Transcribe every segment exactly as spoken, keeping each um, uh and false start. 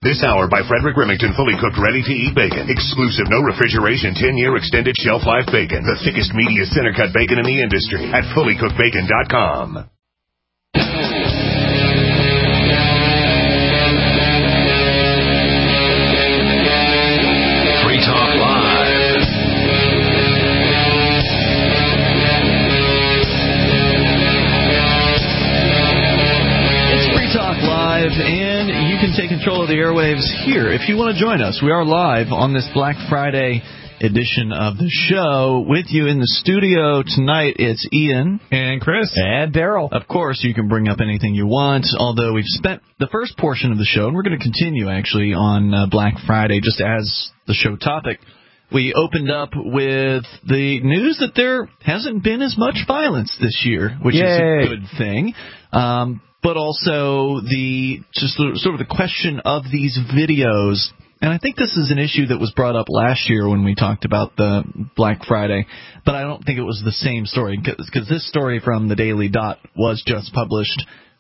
This hour by Frederick Remington, fully cooked, ready-to-eat bacon. Exclusive, no refrigeration, ten-year extended shelf life bacon. The thickest, meatiest, center-cut bacon in the industry at fully cooked bacon dot com. Free Talk Live. It's Free Talk Live, and you can take control of the airwaves here if you want to join us. We are live on this Black Friday edition of the show. With you in the studio tonight, it's Ian. And Chris. And Daryl. Of course, you can bring up anything you want, although we've spent the first portion of the show, and we're going to continue, actually, on uh, Black Friday, just as the show topic. We opened up with the news that there hasn't been as much violence this year, which Yay. is a good thing. Um, but also the just the, sort of the question of these videos. And I think this is an issue that was brought up last year when we talked about the Black Friday, but I don't think it was the same story, because this story from the Daily Dot was just published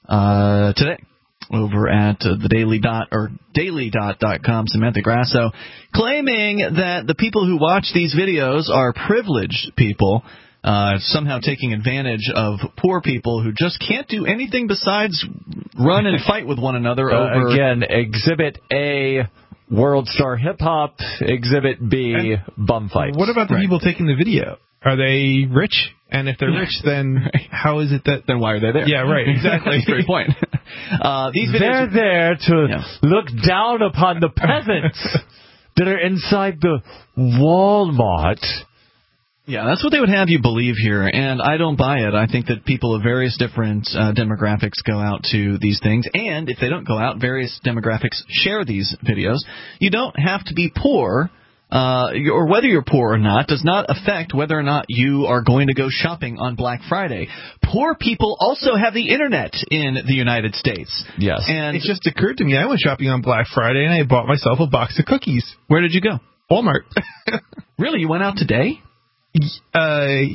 uh, today over at uh, the Daily Dot or daily dot dot com. Samantha Grasso claiming that the people who watch these videos are privileged people, uh, somehow taking advantage of poor people who just can't do anything besides run and fight with one another uh, over... Again, Exhibit A... World Star Hip Hop, Exhibit B, and bum fights. What about the right. people taking the video? Are they rich? And if they're rich, then right. how is it that... Then why are they there? Yeah, right, exactly. That's a great point. Uh, these videos they're there to yeah. look down upon the peasants that are inside the Walmart. Yeah, that's what they would have you believe here, and I don't buy it. I think that people of various different uh, demographics go out to these things, and if they don't go out, various demographics share these videos. You don't have to be poor, uh, or whether you're poor or not does not affect whether or not you are going to go shopping on Black Friday. Poor people also have the Internet in the United States. Yes. And it just occurred to me, I went shopping on Black Friday, and I bought myself a box of cookies. Where did you go? Walmart. Really? You went out today? Uh,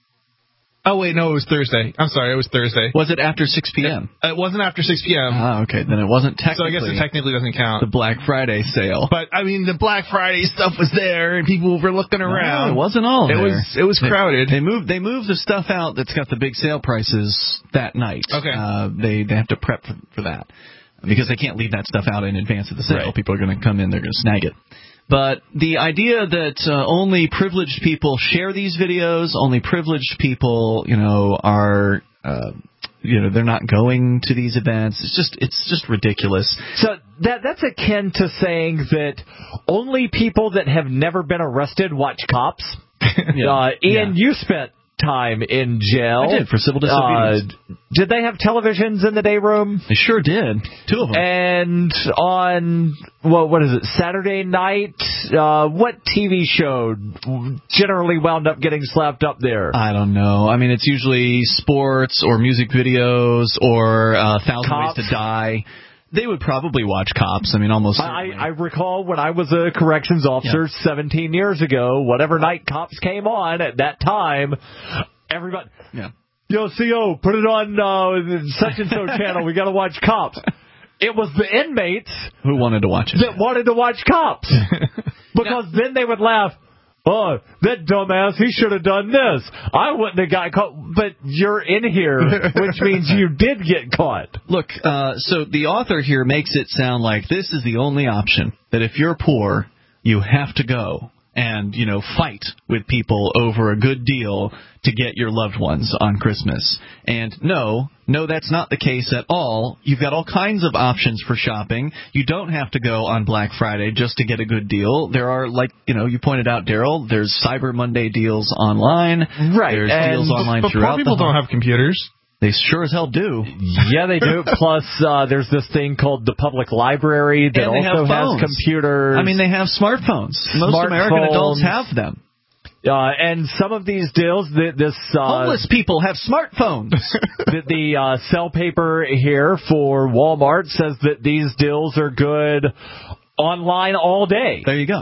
oh, wait, no, it was Thursday. I'm sorry, it was Thursday. Was it after six p.m.? It, it wasn't after six p.m. Ah, okay. Then it wasn't technically... So I guess it technically doesn't count. The Black Friday sale. But, I mean, the Black Friday stuff was there, and people were looking around. No, it wasn't all it there. Was, it was crowded. They, they moved They moved the stuff out that's got the big sale prices that night. Okay. Uh, they, they have to prep for, for that, because they can't leave that stuff out in advance of the sale. Right. People are going to come in, they're going to snag it. But the idea that uh, only privileged people share these videos, only privileged people, you know, are, uh, you know, they're not going to these events. It's just, it's just ridiculous. So that that's akin to saying that only people that have never been arrested watch cops. Yeah. Uh, Ian, yeah. you spent time in jail. I did, for civil disobedience. Uh, did they have televisions in the day room? They sure did. Two of them. And on, well, what is it, Saturday night, uh, what T V show generally wound up getting slapped up there? I don't know. I mean, it's usually sports or music videos or uh, Thousand Cops. Ways to Die. They would probably watch Cops. I mean, almost I, I recall when I was a corrections officer yeah. seventeen years ago, whatever night Cops came on at that time, everybody, yeah. yo, C O, put it on uh, such and so channel. We got to watch Cops. It was the inmates who wanted to watch it. that wanted to watch Cops. Because now, then they would laugh. Oh, that dumbass, he should have done this. I wouldn't have got caught. But you're in here, which means you did get caught. Look, uh, so the author here makes it sound like this is the only option, that if you're poor, you have to go and, you know, fight with people over a good deal to get your loved ones on Christmas. And no, no, that's not the case at all. You've got all kinds of options for shopping. You don't have to go on Black Friday just to get a good deal. There are, like, you know, you pointed out, Daryl, there's Cyber Monday deals online. Right. There's and deals online but throughout poor people the don't have computers. They sure as hell do. Yeah, they do. Plus, uh, there's this thing called the public library that And they also have has phones. computers. I mean, they have smartphones. Most American adults have them. Uh, and some of these deals, th- this uh, homeless people have smartphones. the the uh, sell paper here for Walmart says that these deals are good online all day. There you go.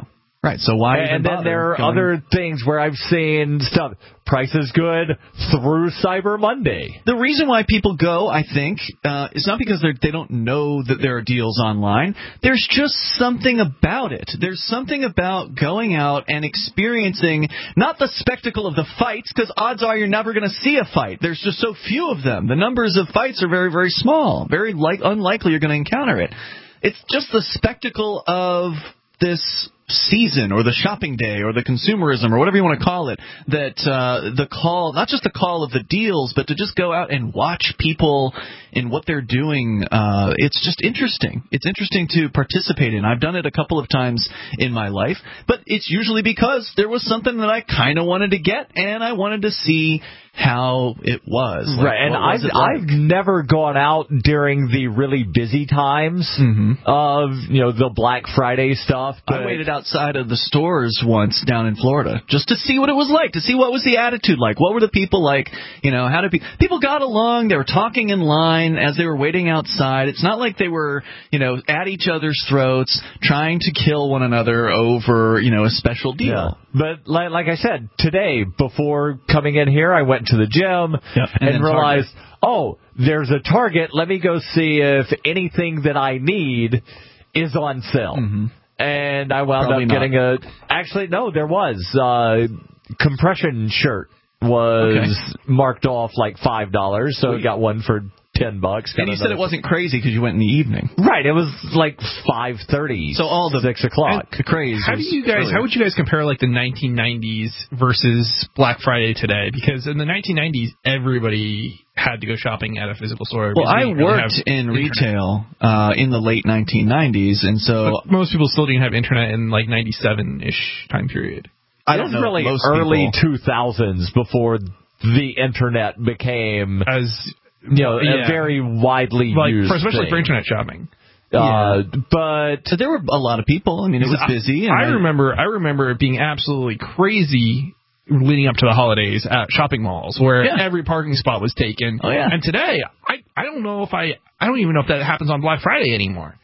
Right, so why even And then bother there are going- other things where I've seen stuff, price is good through Cyber Monday. The reason why people go, I think, uh, is not because they're, they don't know that there are deals online. There's just something about it. There's something about going out and experiencing not the spectacle of the fights, because odds are you're never going to see a fight. There's just so few of them. The numbers of fights are very, very small. Very like, unlikely you're going to encounter it. It's just the spectacle of this season or the shopping day or the consumerism or whatever you want to call it, that uh, the call, not just the call of the deals, but to just go out and watch people in what they're doing. Uh, it's just interesting. It's interesting to participate in. I've done it a couple of times in my life, but it's usually because there was something that I kind of wanted to get and I wanted to see how it was. Like, right, and was I've, like? I've never gone out during the really busy times mm-hmm. of, you know, the Black Friday stuff. I waited outside of the stores once down in Florida just to see what it was like, to see what was the attitude like. What were the people like? You know, how did people, people got along? They were talking in line as they were waiting outside. It's not like they were, you know, at each other's throats trying to kill one another over, you know, a special deal. Yeah. But like, like I said, today, before coming in here, I went to the gym yep. and, and realized, Target. oh, there's a Target. Let me go see if anything that I need is on sale. Mm-hmm. And I wound Probably up not. getting a... Actually, no, there was. Uh, compression shirt was okay. marked off like five dollars, so I got one for ten bucks. And you said it wasn't crazy because you went in the evening. Right, it was like five thirty, so all the six o'clock. The craze. How do you guys? Earlier. How would you guys compare like the nineteen nineties versus Black Friday today? Because in the nineteen nineties, everybody had to go shopping at a physical store. Well, I worked in retail uh, in the late nineteen nineties, and so but most people still didn't have internet in like ninety-seven-ish time period. I don't it was know really most early people. two thousands before the internet became as you know yeah. a very widely like used for, especially thing. for internet shopping. Uh, yeah. but so there were a lot of people. I mean, it was busy. And I, I remember. I remember it being absolutely crazy leading up to the holidays at shopping malls, where yeah. every parking spot was taken. Oh yeah. And today, I I don't know if I I don't even know if that happens on Black Friday anymore.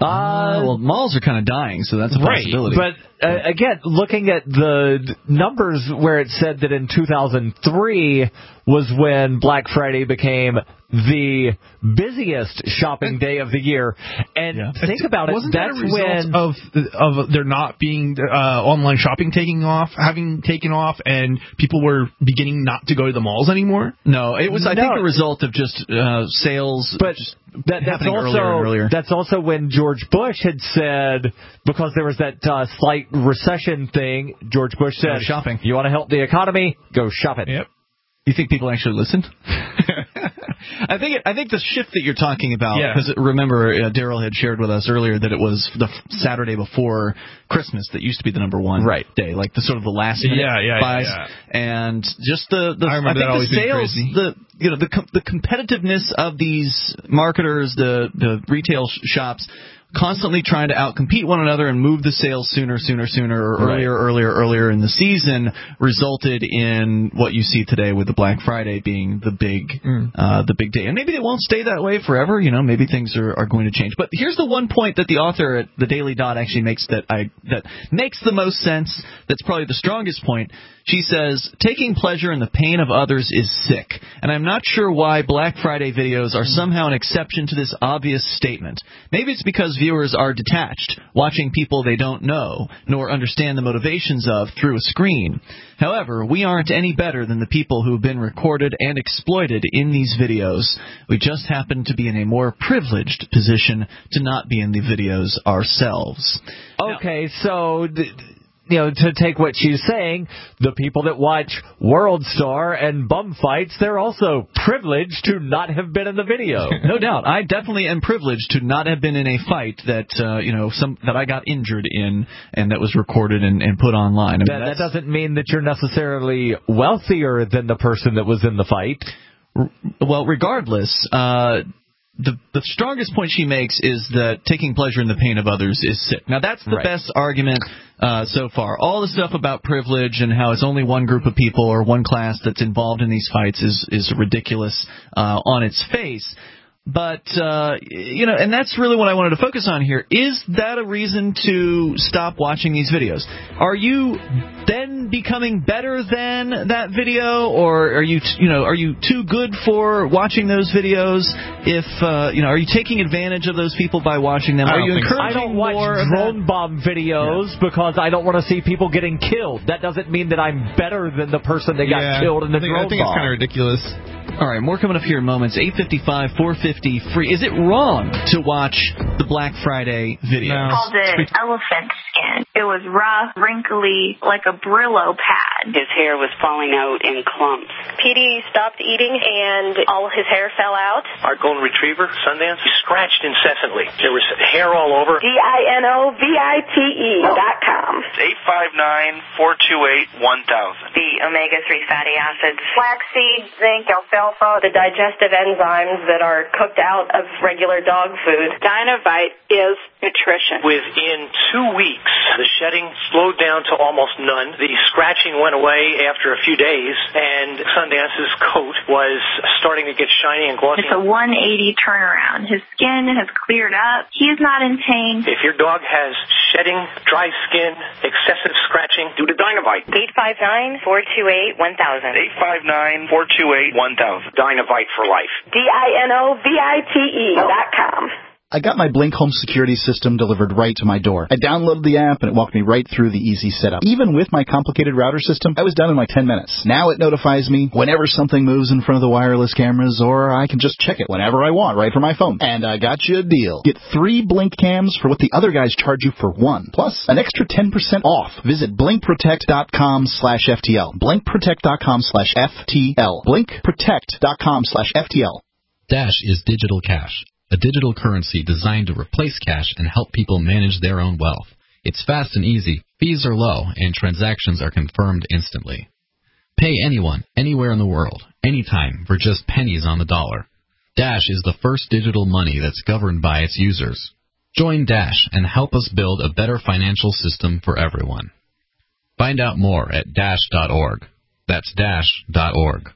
Uh, well, malls are kind of dying, so that's a right, possibility. But uh, again, looking at the numbers where it said that in two thousand three was when Black Friday became the busiest shopping day of the year, and yeah. think about it, Wasn't that's that a result when of of there not being uh, online shopping taking off, having taken off, and people were beginning not to go to the malls anymore? No, it was I no. think a result of just uh, sales. But just that, that's also earlier and earlier. that's also when George Bush had said, because there was that uh, slight recession thing. George Bush said, go shopping. "You want to help the economy? Go shopping." Yep. You think people actually listened? I think it, I think the shift that you're talking about, because yeah. remember uh, Daryl had shared with us earlier that it was the f- Saturday before Christmas that used to be the number one right. day, like the sort of the last minute yeah, yeah, buys, yeah, yeah. and just the the I, I think that the sales, the you know the com- the competitiveness of these marketers, the the retail sh- shops. Constantly trying to outcompete one another and move the sales sooner, sooner, sooner, or right. earlier, earlier, earlier in the season resulted in what you see today with the Black Friday being the big, mm. uh, the big day. And maybe it won't stay that way forever. You know, maybe things are, are going to change. But here's the one point that the author at the Daily Dot actually makes that I that makes the most sense. That's probably the strongest point. She says, taking pleasure in the pain of others is sick. And I'm not sure why Black Friday videos are somehow an exception to this obvious statement. Maybe it's because viewers are detached, watching people they don't know, nor understand the motivations of through a screen. However, we aren't any better than the people who've been recorded and exploited in these videos. We just happen to be in a more privileged position to not be in the videos ourselves. Okay, now, so... Th- You know, to take what she's saying, the people that watch World Star and bum fights, they're also privileged to not have been in the video. No doubt. I definitely am privileged to not have been in a fight that, uh, you know, some that I got injured in and that was recorded and, and put online. I mean, that, that doesn't mean that you're necessarily wealthier than the person that was in the fight. R- well, regardless, uh... The the strongest point she makes is that taking pleasure in the pain of others is sick. Now, that's the right. best argument uh, so far. All the stuff about privilege and how it's only one group of people or one class that's involved in these fights is, is ridiculous uh, on its face. But, uh, you know, and that's really what I wanted to focus on here. Is that a reason to stop watching these videos? Are you then becoming better than that video, or are you, t- you know, are you too good for watching those videos? If, uh, you know, are you taking advantage of those people by watching them? I Are you don't think so. encouraging I don't watch more of drone that? bomb videos yeah. because I don't want to see people getting killed. That doesn't mean that I'm better than the person that yeah, got killed in the I think, drone I think bomb. it's kind of ridiculous. All right, more coming up here in moments. eight fifty-five, four fifty, free. Is it wrong to watch the Black Friday video? No. Called it elephant skin. It was rough, wrinkly, like a Brillo pad. His hair was falling out in clumps. Petey stopped eating and all his hair fell out. Our golden retriever, Sundance, he scratched incessantly. There was hair all over. D I N O V I T E dot com. eight five nine, four two eight, one thousand. The omega three fatty acids. Flaxseed, zinc, alfalfa, the digestive enzymes that are cooked out of regular dog food. Dynavite is nutrition. Within two weeks, the shedding slowed down to almost none. The scratching went away after a few days, and Sundance's coat was starting to get shiny and glossy. It's a one eighty turnaround. His skin has cleared up. He's not in pain. If your dog has shedding, dry skin, excessive scratching, do the Dynavite. eight five nine, four two eight, one thousand. eight five nine, four two eight, one thousand. Dynavite for life. D I N O V I T E dot com. I got my Blink home security system delivered right to my door. I downloaded the app and it walked me right through the easy setup. Even with my complicated router system, I was done in like ten minutes. Now it notifies me whenever something moves in front of the wireless cameras, or I can just check it whenever I want right from my phone. And I got you a deal. Get three Blink cams for what the other guys charge you for one. Plus, an extra ten percent off. Visit blink protect dot com slash F T L. blink protect dot com slash F T L. blink protect dot com slash F T L. Dash is digital cash, a digital currency designed to replace cash and help people manage their own wealth. It's fast and easy, fees are low, and transactions are confirmed instantly. Pay anyone, anywhere in the world, anytime, for just pennies on the dollar. Dash is the first digital money that's governed by its users. Join Dash and help us build a better financial system for everyone. Find out more at dash dot org. That's dash dot org.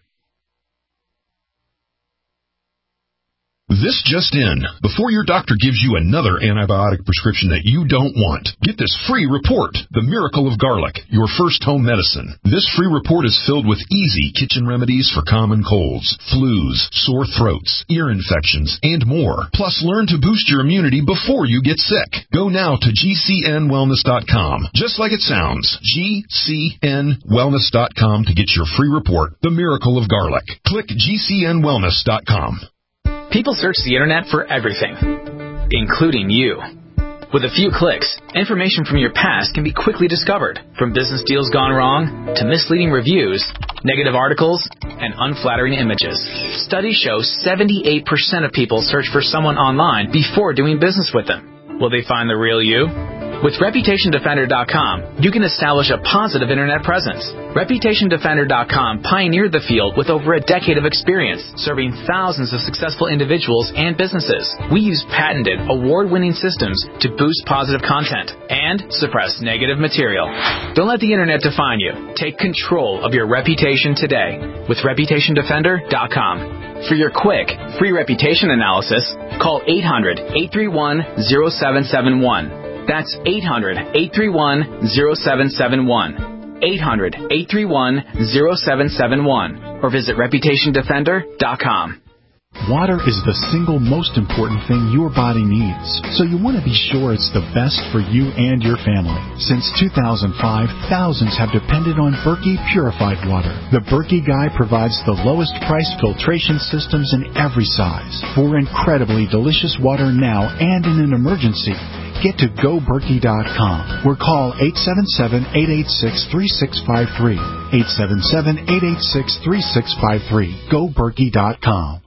This just in. Before your doctor gives you another antibiotic prescription that you don't want, get this free report, The Miracle of Garlic, your first home medicine. This free report is filled with easy kitchen remedies for common colds, flus, sore throats, ear infections, and more. Plus, learn to boost your immunity before you get sick. Go now to G C N wellness dot com. Just like it sounds, G C N wellness dot com to get your free report, The Miracle of Garlic. Click G C N wellness dot com. People search the internet for everything, including you. With a few clicks, information from your past can be quickly discovered, from business deals gone wrong to misleading reviews, negative articles, and unflattering images. Studies show seventy-eight percent of people search for someone online before doing business with them. Will they find the real you? With reputation defender dot com, you can establish a positive internet presence. reputation defender dot com pioneered the field with over a decade of experience, serving thousands of successful individuals and businesses. We use patented, award-winning systems to boost positive content and suppress negative material. Don't let the internet define you. Take control of your reputation today with reputation defender dot com. For your quick, free reputation analysis, call eight hundred, eight three one, zero seven seven one. That's eight hundred, eight three one, zero seven seven one. eight hundred, eight three one, zero seven seven one. Or visit reputation defender dot com. Water is the single most important thing your body needs, so you want to be sure it's the best for you and your family. Since two thousand five, thousands have depended on Berkey purified water. The Berkey Guy provides the lowest price filtration systems in every size. For incredibly delicious water now and in an emergency, get to go berkey dot com or call eight seven seven, eight eight six, three six five three. eight seven seven, eight eight six, three six five three. go berkey dot com.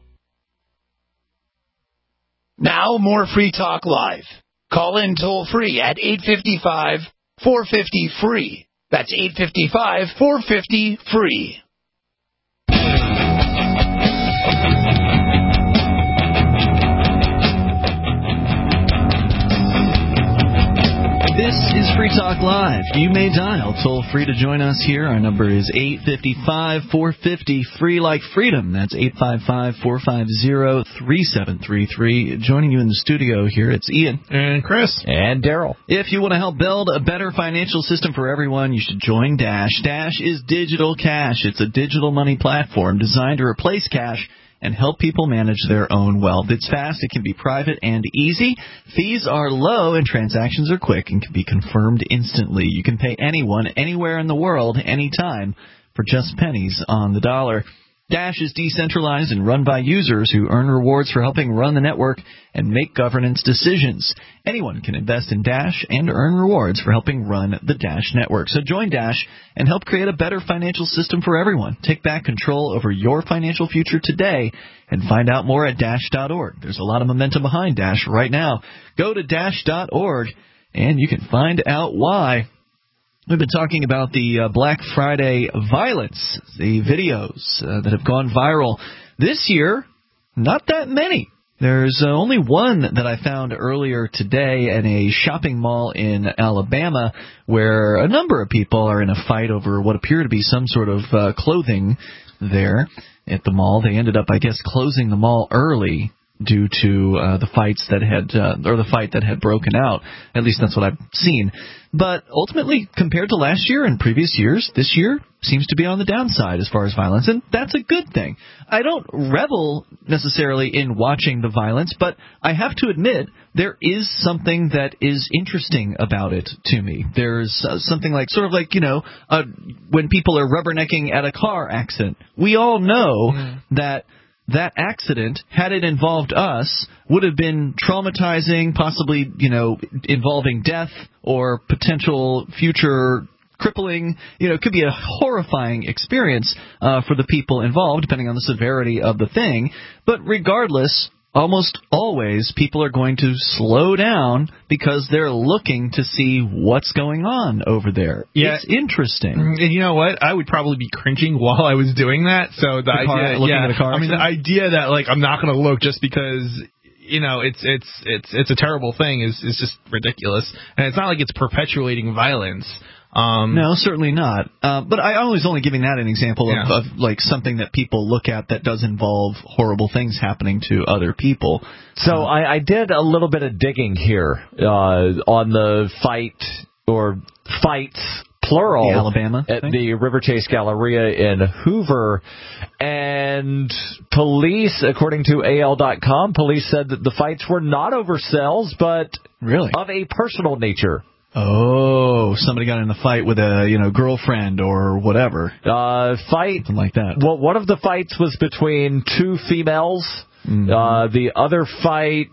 Now more Free Talk Live. Call in toll free at eight five five, four five zero, free. That's eight five five, four five zero, free. This is Free Talk Live. You may dial toll free to join us here. Our number is eight five five, four five zero, free like freedom. That's eight five five, four five zero, three seven three three. Joining you in the studio here, it's Ian. And Chris. And Daryl. If you want to help build a better financial system for everyone, you should join Dash. Dash is digital cash. It's a digital money platform designed to replace cash and help people manage their own wealth. It's fast, it can be private and easy. Fees are low and transactions are quick and can be confirmed instantly. You can pay anyone, anywhere in the world, anytime, for just pennies on the dollar. Dash is decentralized and run by users who earn rewards for helping run the network and make governance decisions. Anyone can invest in Dash and earn rewards for helping run the Dash network. So join Dash and help create a better financial system for everyone. Take back control over your financial future today and find out more at dash dot org. There's a lot of momentum behind Dash right now. Go to dash dot org and you can find out why. We've been talking about the uh, Black Friday violence, the videos uh, that have gone viral. This year, not that many. There's uh, only one that I found earlier today at a shopping mall in Alabama where a number of people are in a fight over what appear to be some sort of uh, clothing there at the mall. They ended up, I guess, closing the mall early due to uh, the fights that had, uh, or the fight that had broken out. At least that's what I've seen. But ultimately, compared to last year and previous years, this year seems to be on the downside as far as violence, and that's a good thing. I don't revel necessarily in watching the violence, but I have to admit there is something that is interesting about it to me. There's uh, something like, sort of like, you know, uh, when people are rubbernecking at a car accident. We all know mm. that that accident, had it involved us, would have been traumatizing, possibly, you know, involving death or potential future crippling. You know, it could be a horrifying experience uh, for the people involved, depending on the severity of the thing. But regardless, almost always people are going to slow down because they're looking to see what's going on over there. Yeah. It's interesting. And you know what? I would probably be cringing while I was doing that. So the, the car, idea, looking yeah, at a car I mean, the idea that like I'm not going to look just because, you know, it's it's it's it's a terrible thing is is just ridiculous. And it's not like it's perpetuating violence. Um, no, certainly not. Uh, but I was only giving that an example yeah. of, of like something that people look at that does involve horrible things happening to other people. So uh, I, I did a little bit of digging here uh, on the fight or fights plural the Alabama at thing? the River Chase Galleria in Hoover, and police, according to A L dot com, police said that the fights were not over cells, but really of a personal nature. Oh, somebody got in a fight with a, you know, girlfriend or whatever. Uh, fight. Something like that. Well, one of the fights was between two females. Mm-hmm. Uh, the other fight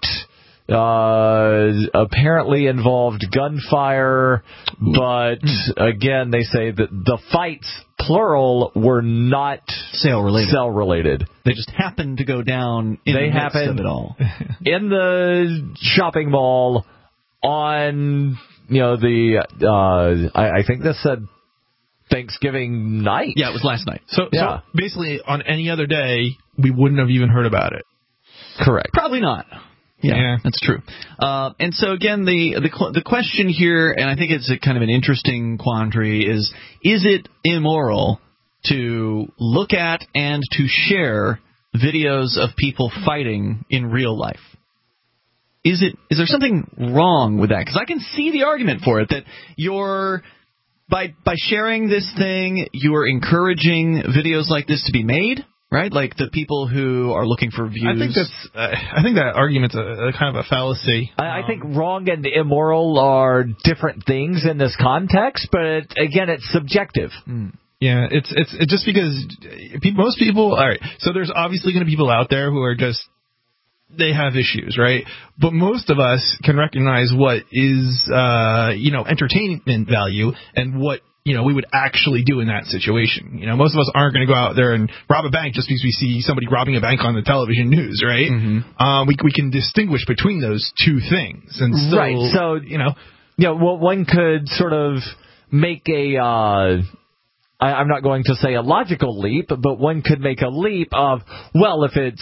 uh, apparently involved gunfire, but again, they say that the fights, plural, were not sale related. Sale related. They just happened to go down in they the midst happened of it all. in the shopping mall on... You know, the, uh, I, I think this said Thanksgiving night. Yeah, it was last night. So, yeah. so basically, on any other day, we wouldn't have even heard about it. Correct. Probably not. Yeah, yeah. That's true. Uh, and so, again, the, the the question here, and I think it's a kind of an interesting quandary, is, is it immoral to look at and to share videos of people fighting in real life? Is it? Is there something wrong with that? Because I can see the argument for it, that you're, by by sharing this thing, you are encouraging videos like this to be made, right? Like the people who are looking for views. I think that's. Uh, I think that argument's a, a kind of a fallacy. I, I think wrong and immoral are different things in this context, but again, it's subjective. Mm. Yeah, it's it's it's just because people, most people. All right, so there's obviously going to be people out there who are just. They have issues, right? But most of us can recognize what is, uh, you know, entertainment value and what, you know, we would actually do in that situation. You know, most of us aren't going to go out there and rob a bank just because we see somebody robbing a bank on the television news, right? Mm-hmm. Um, we we can distinguish between those two things, and so, right. So you know, yeah, well, one could sort of make a. Uh, I, I'm not going to say a logical leap, but one could make a leap of, well, if it's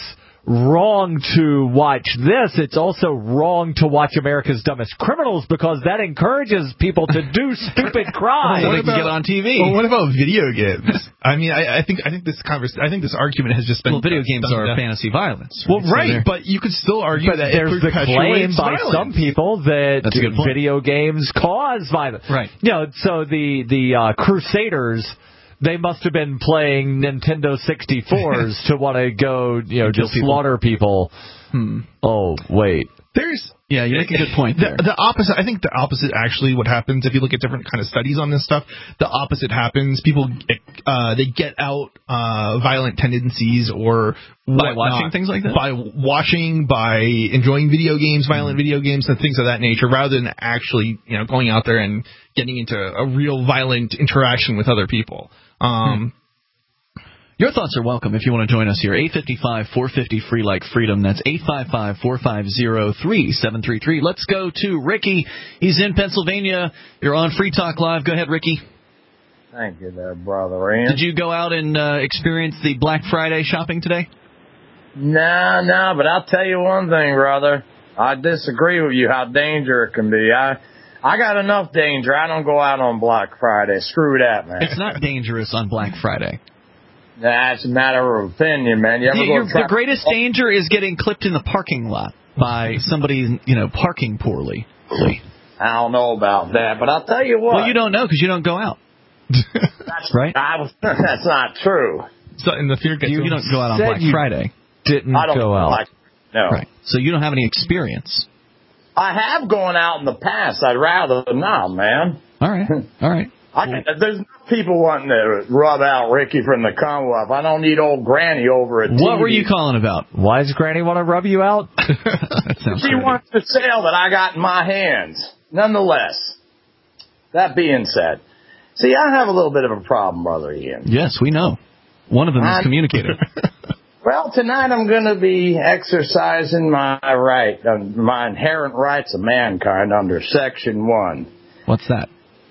wrong to watch this, it's also wrong to watch America's Dumbest Criminals because that encourages people to do stupid crimes. Well, they can get on T V. Well, what about video games? I mean, I, I think I think this convers- I think this argument has just been. Well, video games are down. fantasy violence. Well, So right, they're- but you could still argue But that there's it the claim perpetuates by violence. some people that That's a good point. video games cause violence. Right. You know, so the the uh, Crusaders, they must have been playing Nintendo sixty-fours to want to go, you know, Kill just people. slaughter people. Hmm. Oh, wait. There's Yeah, you make a good point there. The, the opposite. I think the opposite actually what happens if you look at different kind of studies on this stuff. The opposite happens. People uh, they get out uh, violent tendencies or By whatnot. watching things like that? By watching, by enjoying video games, violent video games, and things of that nature, rather than actually you know going out there and getting into a real violent interaction with other people. Um, Hmm. Your thoughts are welcome if you want to join us here. eight five five, four five zero, free like freedom. That's eight five five, four five zero, three seven three three. Let's go to Ricky. He's in Pennsylvania. You're on Free Talk Live. Go ahead, Ricky. Thank you there, Brother Ian. Did you go out and uh, experience the Black Friday shopping today? No, no, but I'll tell you one thing, brother. I disagree with you how dangerous it can be. I I got enough danger. I don't go out on Black Friday. Screw that, man. It's not dangerous on Black Friday. That's a matter of opinion, man. You ever The, go your, try- the greatest danger is getting clipped in the parking lot by somebody, you know, parking poorly. I don't know about that, but I'll tell you what. Well, you don't know because you don't go out. That's right. I was, that's not true. So in the fear gets You, you don't go out on Said Black you Friday. Didn't I don't go out. like. No. Right. So you don't have any experience. I have gone out in the past. I'd rather not, man. All right. All right. I, there's people wanting to rub out Ricky from the Commonwealth. I don't need old Granny over at T V. What were you calling about? Why does Granny want to rub you out? That sounds She pretty. wants the sale that I got in my hands. Nonetheless, that being said, see, I have a little bit of a problem, Brother Ian. Yes, we know. One of them is I'm- communicator. Well, tonight I'm going to be exercising my right, uh, my inherent rights of mankind under Section one. What's that?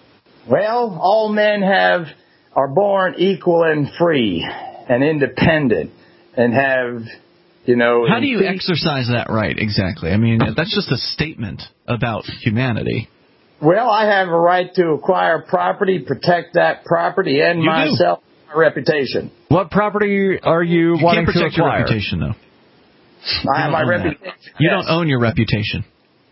Well, all men have are born equal and free and independent and have, you know... How do you increased- exercise that right exactly? I mean, that's just a statement about humanity. Well, I have a right to acquire property, protect that property, and You do. myself, my reputation. What property are you, You wanting can't protect to your acquire? reputation, though. I have don't my own that. reputation. You yes. don't own your reputation.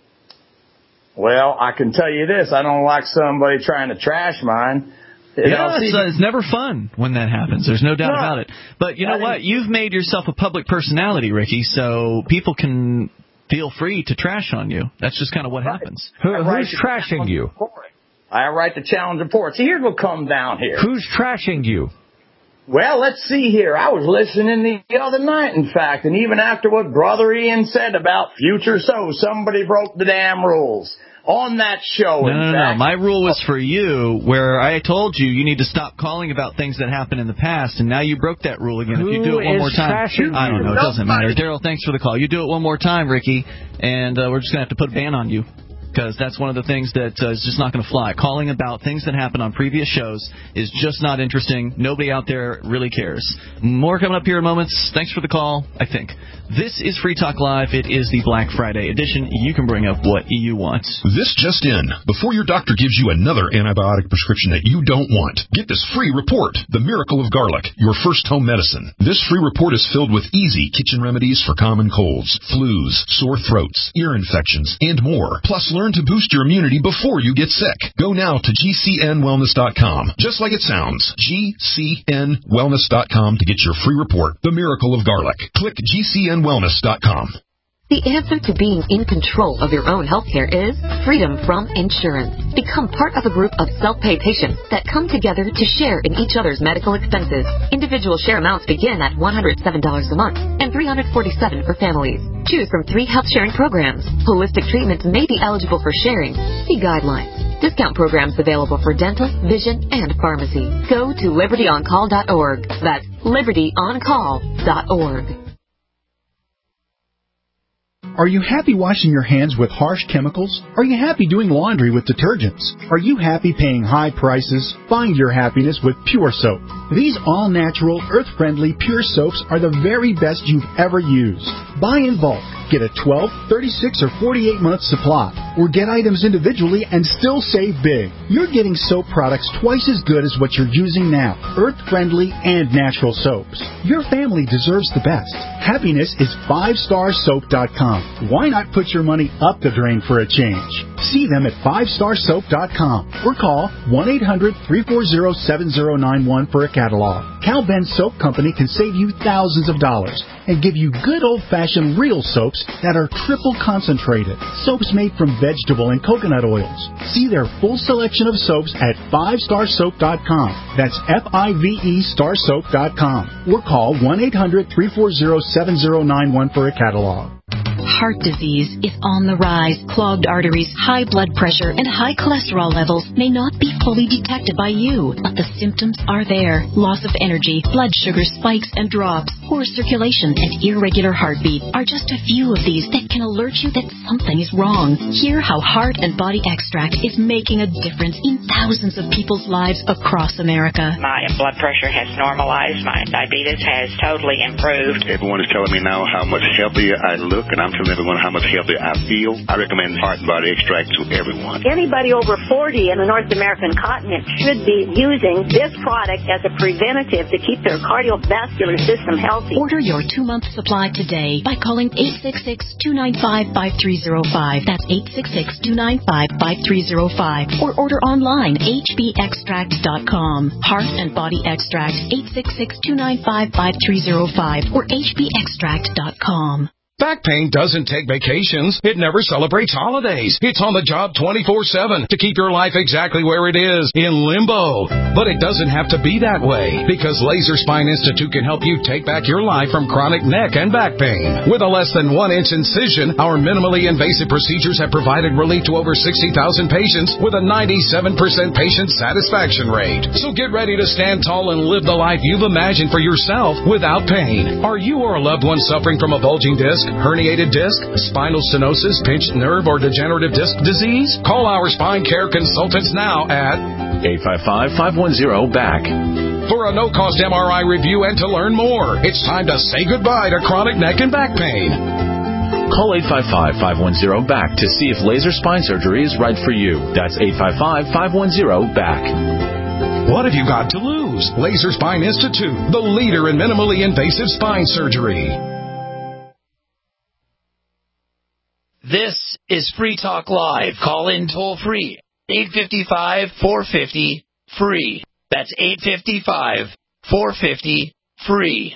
Well, I can tell you this. I don't like somebody trying to trash mine. You Yeah, know, it's, see- uh, it's never fun when that happens. There's no doubt No. about it. But you know I what? didn't- You've made yourself a public personality, Ricky, so people can feel free to trash on you. That's just kind of what happens. Who, I have right who's to trashing challenge you? report. I have a right to challenge reports. See, here's what comes down here. Who's trashing you? Well, let's see here. I was listening the other night, in fact, and even after what Brother Ian said about future so, somebody broke the damn rules on that show. No, in no, no. fact. My rule was for you, where I told you you need to stop calling about things that happened in the past, and now you broke that rule again. Who if you do it one is more time, trashing I don't you? know. It doesn't matter. Daryl, thanks for the call. You do it one more time, Ricky, and uh, we're just gonna have to put a ban on you. Because that's one of the things that uh, is just not going to fly. Calling about things that happened on previous shows is just not interesting. Nobody out there really cares. More coming up here in moments. Thanks for the call, I think. This is Free Talk Live. It is the Black Friday edition. You can bring up what you want. This just in. Before your doctor gives you another antibiotic prescription that you don't want, get this free report, The Miracle of Garlic, your first home medicine. This free report is filled with easy kitchen remedies for common colds, flus, sore throats, ear infections, and more. Plus, learn to boost your immunity before you get sick. Go now to G C N wellness dot com. Just like it sounds. G C N wellness dot com to get your free report, The Miracle of Garlic. Click G C N wellness dot com. The answer to being in control of your own healthcare is freedom from insurance. Become part of a group of self-pay patients that come together to share in each other's medical expenses. Individual share amounts begin at one hundred seven dollars a month and three hundred forty-seven dollars for families. Choose from three health sharing programs. Holistic treatments may be eligible for sharing. See guidelines. Discount programs available for dental, vision, and pharmacy. Go to liberty on call dot org. That's liberty on call dot org. Are you happy washing your hands with harsh chemicals? Are you happy doing laundry with detergents? Are you happy paying high prices? Find your happiness with Pure Soap. These all-natural, earth-friendly Pure Soaps are the very best you've ever used. Buy in bulk. Get a twelve, thirty-six, or forty-eight month supply. Or get items individually and still save big. You're getting soap products twice as good as what you're using now. Earth-friendly and natural soaps. Your family deserves the best. Happiness is five star soap dot com. Why not put your money up the drain for a change? See them at five star soap dot com or call one eight hundred, three four zero, seven zero nine one for a catalog. Cal Ben Soap Company can save you thousands of dollars and give you good old-fashioned real soaps that are triple concentrated. Soaps made from vegetable and coconut oils. See their full selection of soaps at five star soap dot com. That's F I V E star soap dot com. Or call one eight hundred, three four zero, seven zero nine one for a catalog. Heart disease is on the rise. Clogged arteries, high blood pressure, and high cholesterol levels may not be fully detected by you, but the symptoms are there. Loss of energy, blood sugar spikes and drops, poor circulation, and irregular heartbeat are just a few of these that can alert you that something is wrong. Hear how Heart and Body Extract is making a difference in thousands of people's lives across America. My blood pressure has normalized. My diabetes has totally improved. Everyone is telling me now how much healthier I look, and I'm telling everyone how much healthier I feel. I recommend Heart and Body Extract to everyone. Anybody over forty in the North American continent should be using this product as a preventative to keep their cardiovascular system healthy. Order your two-month supply today by calling eight six six, two nine five, five three zero five. That's eight six six, two nine five, five three zero five. Or order online, h b extract dot com. Heart and Body Extract, eight six six, two nine five, five three zero five or h b extract dot com. Back pain doesn't take vacations. It never celebrates holidays. It's on the job twenty-four seven to keep your life exactly where it is, in limbo. But it doesn't have to be that way, because Laser Spine Institute can help you take back your life from chronic neck and back pain. With a less than one inch incision, our minimally invasive procedures have provided relief to over sixty thousand patients with a ninety-seven percent patient satisfaction rate. So get ready to stand tall and live the life you've imagined for yourself without pain. Are you or a loved one suffering from a bulging disc, herniated disc, spinal stenosis, pinched nerve, or degenerative disc disease? Call our spine care consultants now at eight five five, five one zero, B A C for a no-cost M R I review and to learn more. It's time to say goodbye to chronic neck and back pain. Call eight five five, five one zero, B A C to see if laser spine surgery is right for you. That's eight five five, five one zero, B A C. What have you got to lose? Laser Spine Institute, the leader in minimally invasive spine surgery. This is Free Talk Live. Call in toll free. eight five five, four five zero, free. That's eight five five, four five zero, free.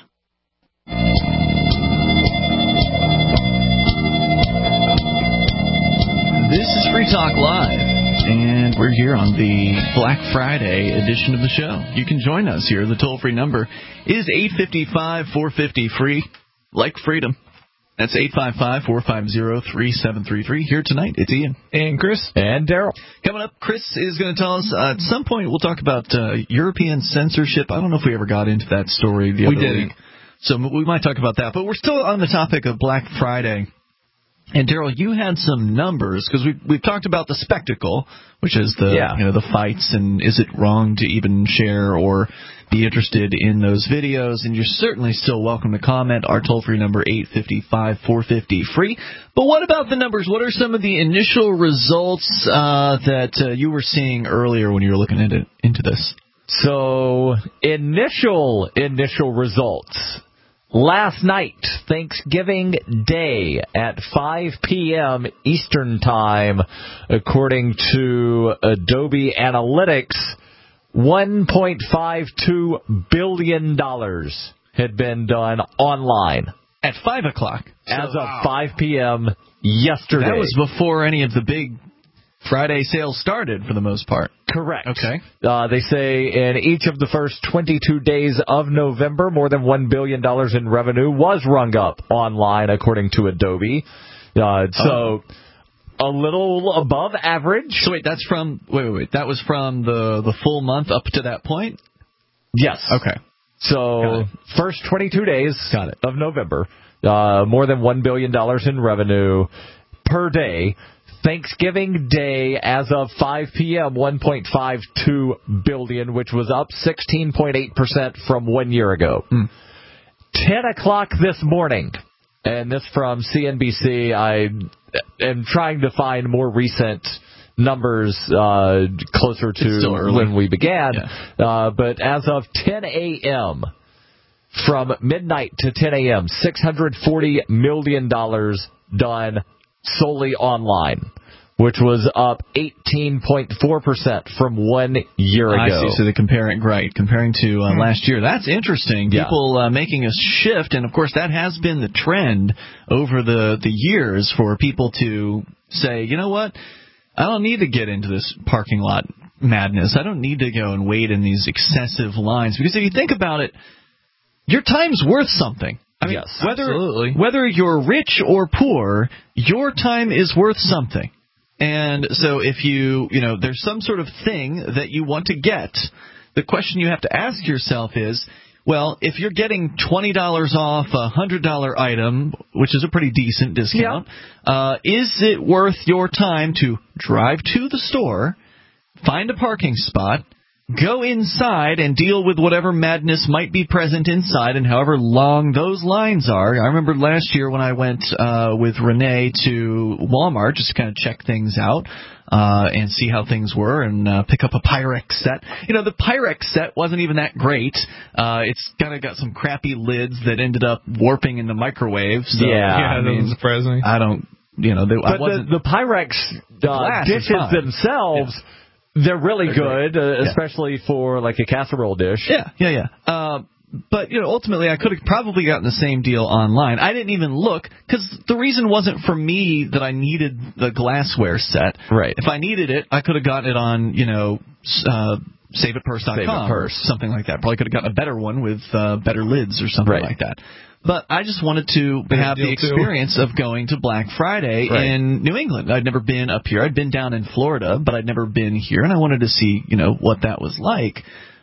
This is Free Talk Live, and we're here on the Black Friday edition of the show. You can join us here. The toll-free number is eight five five, four five zero, free, like freedom. That's eight five five, four five zero, three seven three three. Here tonight, it's Ian. And Chris. And Daryl. Coming up, Chris is going to tell us, uh, at some point, we'll talk about uh, European censorship. I don't know if we ever got into that story the other we didn't. week. So we might talk about that. But we're still on the topic of Black Friday. And Daryl, you had some numbers, because we've, we've talked about the spectacle, which is the yeah. you know the fights, and is it wrong to even share or be interested in those videos? And you're certainly still welcome to comment. Our toll-free number, eight five five, four five zero, free. But what about the numbers? What are some of the initial results uh, that uh, you were seeing earlier when you were looking into, into this? So, initial, initial results. Last night, Thanksgiving Day at five p.m. Eastern Time, according to Adobe Analytics, one point five two billion dollars had been done online. At five o'clock. As So, of wow. five p.m. yesterday. That was before any of the big Friday sales started, for the most part. Correct. Okay. Uh, they say in each of the first twenty-two days of November, more than one billion dollars in revenue was rung up online, according to Adobe. Uh, so Oh. a little above average. So wait, that's from wait, wait, wait. That was from the the full month up to that point? Yes. Okay. So Got it. first twenty-two days Got it. of November. uh, more than one billion dollars in revenue per day. Thanksgiving Day, as of five p.m., one point five two billion dollars, which was up sixteen point eight percent from one year ago. Mm. ten o'clock this morning, and this from C N B C. I am trying to find more recent numbers uh, closer to when we began. Yeah. Uh, but as of ten a.m., from midnight to ten a.m., six hundred forty million dollars done solely online, which was up eighteen point four percent from one year ago. I see. So they're comparing, right, comparing to uh, last year. That's interesting. Yeah. People uh, making a shift, and of course that has been the trend over the, the years for people to say, you know what, I don't need to get into this parking lot madness. I don't need to go and wait in these excessive lines. Because if you think about it, your time's worth something. I mean, yes, whether, absolutely. whether you're rich or poor, your time is worth something. And so if you, you know, there's some sort of thing that you want to get, the question you have to ask yourself is, well, if you're getting twenty dollars off a one hundred dollars item, which is a pretty decent discount, yeah. uh, is it worth your time to drive to the store, find a parking spot, go inside and deal with whatever madness might be present inside and however long those lines are? I remember last year when I went uh, with Renee to Walmart just to kind of check things out uh, and see how things were and uh, pick up a Pyrex set. You know, the Pyrex set wasn't even that great. Uh, it's kind of got some crappy lids that ended up warping in the microwave. So, yeah, yeah, that I mean, doesn't surprise me. I don't, you know, they, but I wasn't, the, the Pyrex uh, dishes themselves... Yeah. They're really They're good, uh, especially yeah. for like a casserole dish. Yeah, yeah, yeah. Uh, but, you know, ultimately I could have probably gotten the same deal online. I didn't even look because the reason wasn't for me that I needed the glassware set. Right. If I needed it, I could have gotten it on, you know, uh, save it purse dot com Save It Purse. or something like that. Probably could have gotten a better one with uh, better lids or something right. like that. But I just wanted to have the experience too. of going to Black Friday right. in New England. I'd never been up here. I'd been down in Florida, but I'd never been here, and I wanted to see, you know, what that was like.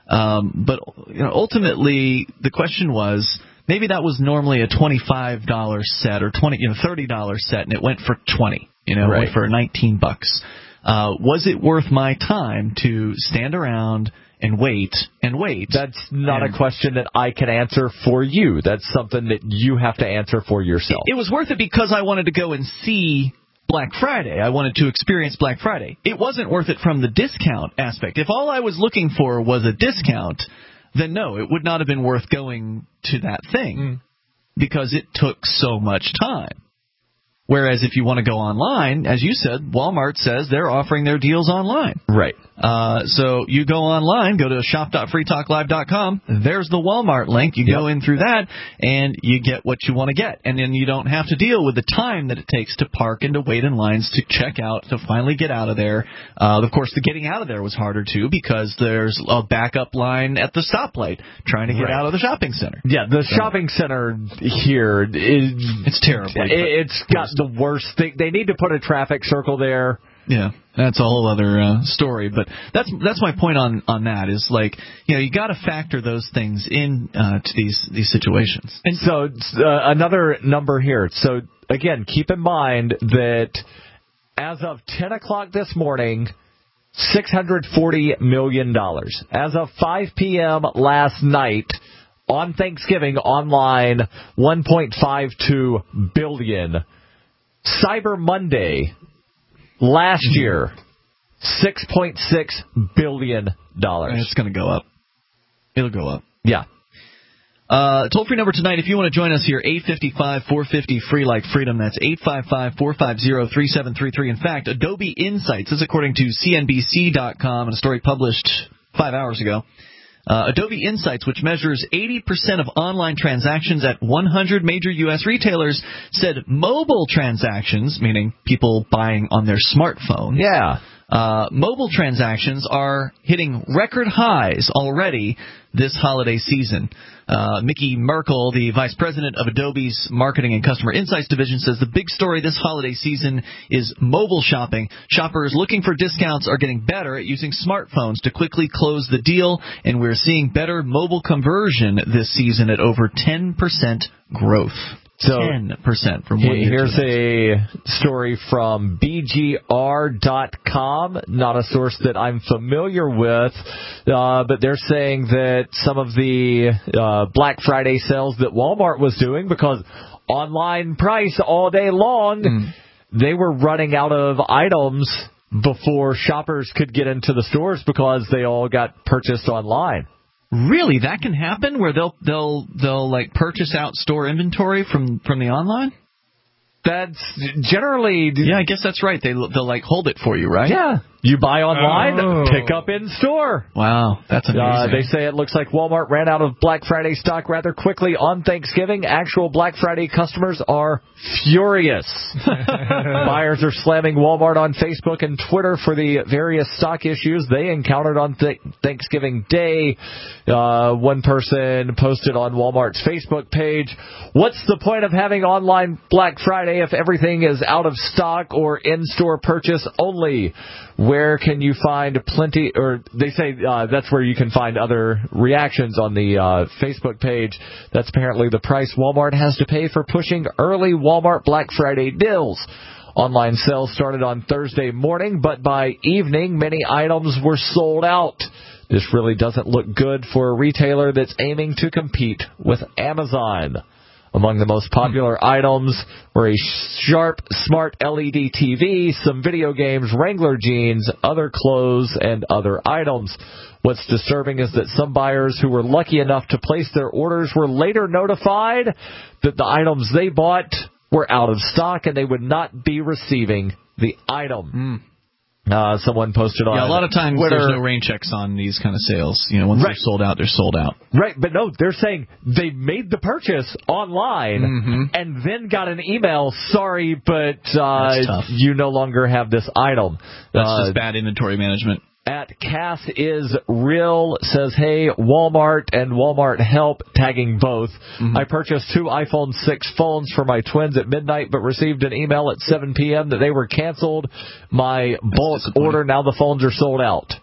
Um, but you know, ultimately, the question was, maybe that was normally a twenty-five dollars set or twenty, you know, thirty dollars set, and it went for twenty. You know, right. it went for nineteen bucks. Uh, was it worth my time to stand around and wait and wait? That's not and a question that I can answer for you. That's something that you have to answer for yourself. It, it was worth it because I wanted to go and see Black Friday. I wanted to experience Black Friday. It wasn't worth it from the discount aspect. If all I was looking for was a discount, then no, it would not have been worth going to that thing mm. because it took so much time. Whereas if you want to go online, as you said, Walmart says they're offering their deals online. Right. Uh, so you go online, go to shop dot free talk live dot com. There's the Walmart link. You yep. go in through that, and you get what you want to get. And then you don't have to deal with the time that it takes to park and to wait in lines to check out, to finally get out of there. Uh, of course, the getting out of there was harder, too, because there's a backup line at the stoplight trying to get right. out of the shopping center. Yeah, the so, shopping center here, is, it's terrible. It, it's got the worst thing. They need to put a traffic circle there. Yeah, that's a whole other uh, story, but that's that's my point on, on that is like, you know, you got to factor those things in uh, to these these situations. And so uh, another number here. So again, keep in mind that as of ten o'clock this morning, six hundred forty million dollars. As of five p.m. last night, on Thanksgiving, online, one point five two billion dollars. Cyber Monday last year, six point six billion dollars. It's going to go up. It'll go up. Yeah. Uh, toll-free number tonight, if you want to join us here, eight five five, four five zero, free like freedom. That's eight five five, four five zero, three seven three three. In fact, Adobe Insights, this is according to C N B C dot com, and a story published five hours ago. Uh, Adobe Insights, which measures eighty percent of online transactions at one hundred major U S retailers, said mobile transactions, meaning people buying on their smartphone, yeah, uh, mobile transactions are hitting record highs already this holiday season. Uh, Mickey Merkel, the vice president of Adobe's Marketing and Customer Insights division, says the big story this holiday season is mobile shopping. Shoppers looking for discounts are getting better at using smartphones to quickly close the deal, and we're seeing better mobile conversion this season at over ten percent growth. So ten percent from one year here's to the next. a story from B G R dot com, not a source that I'm familiar with, uh, but they're saying that some of the uh, Black Friday sales that Walmart was doing, because online price all day long, mm. they were running out of items before shoppers could get into the stores because they all got purchased online. Really, that can happen where they'll they'll they'll like purchase out store inventory from, from the online? That's generally... Yeah, I guess that's right. They, they'll, like, hold it for you, right? Yeah. You buy online, oh. pick up in store. Wow, that's amazing. Uh, they say it looks like Walmart ran out of Black Friday stock rather quickly on Thanksgiving. Actual Black Friday customers are furious. Buyers are slamming Walmart on Facebook and Twitter for the various stock issues they encountered on th- Thanksgiving Day. Uh, one person posted on Walmart's Facebook page, "What's the point of having online Black Friday if everything is out of stock or in-store purchase only? Where can you find plenty," or they say uh, that's where you can find other reactions on the uh, Facebook page. That's apparently the price Walmart has to pay for pushing early Walmart Black Friday deals. Online sales started on Thursday morning, but by evening, many items were sold out. This really doesn't look good for a retailer that's aiming to compete with Amazon. Among the most popular items were a Sharp Smart L E D T V, some video games, Wrangler jeans, other clothes, and other items. What's disturbing is that some buyers who were lucky enough to place their orders were later notified that the items they bought were out of stock and they would not be receiving the item. Mm. Uh, someone posted on Yeah, a lot of times Twitter, there's no rain checks on these kind of sales. You know, once right. they're sold out, they're sold out. Right, but no, they're saying they made the purchase online mm-hmm. and then got an email, sorry, but uh, you no longer have this item. That's uh, just bad inventory management. At Cass is Real says, "Hey, Walmart and Walmart Help," tagging both. Mm-hmm. "I purchased two iPhone six phones for my twins at midnight, but received an email at seven p.m. that they were canceled. My bulk order, now the phones are sold out."